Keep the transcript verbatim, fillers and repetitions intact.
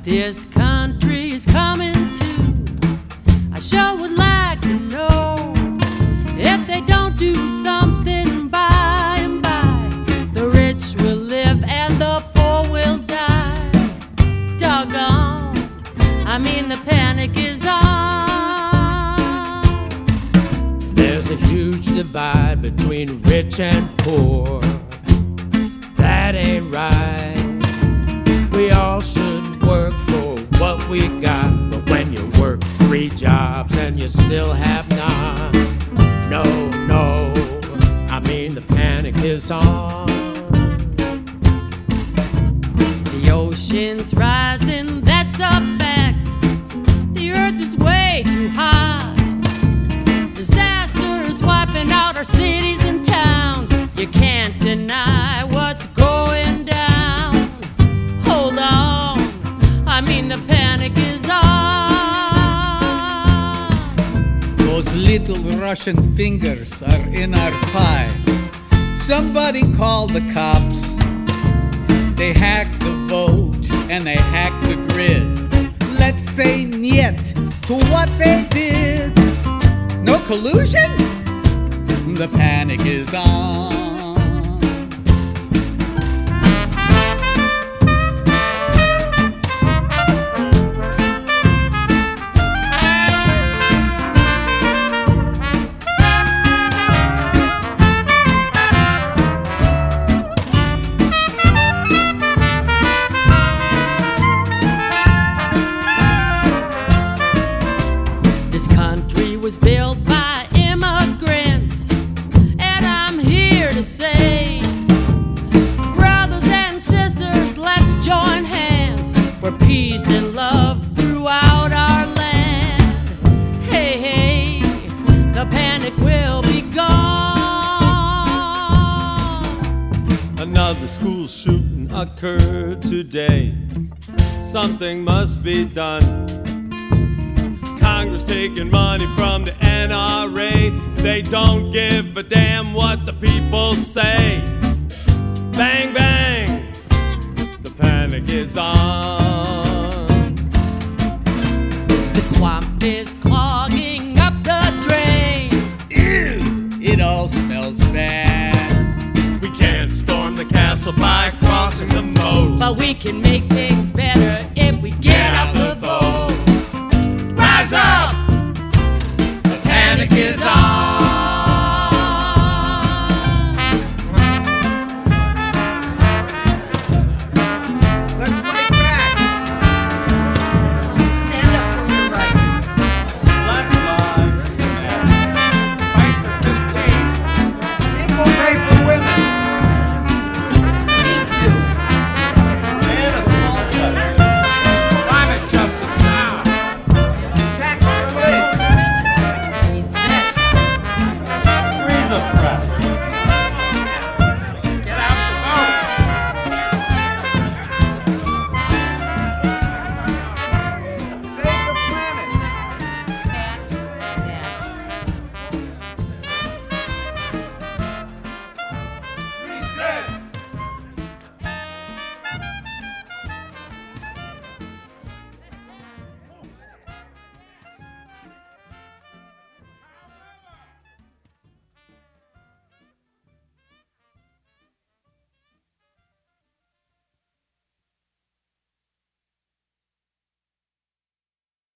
this country is coming to. I sure would like to know if they don't do something by and by. The rich will live and the poor will die. Doggone, I mean the panic is on. There's a huge divide between rich and poor. That ain't right. We all should work for what we got, but when you work three jobs and you still have none, no, no, I mean the panic is on. The ocean's rising, that's a fact. The earth is way too hot. Disaster is wiping out our cities and towns. You can't deny what's going down. Hold on, I mean the panic is on. Those little Russian fingers are in our pie. Somebody call the cops. They hacked the vote and they hacked the grid. Let's say niet to what they did. No collusion? The panic is on. This country was built by immigrants, and I'm here to say, brothers and sisters, let's join hands for peace and love throughout our land. Hey, hey, the panic will be gone. Another school shooting occurred today. Something must be done. Congress taking money from the N R A. They don't give a damn what the people say. Bang, bang, the panic is on. The swamp is clogging up the drain. Ew, it all smells bad. We can't storm the castle by crossing the moat, But we can make things better if we get out the vote. Rise up!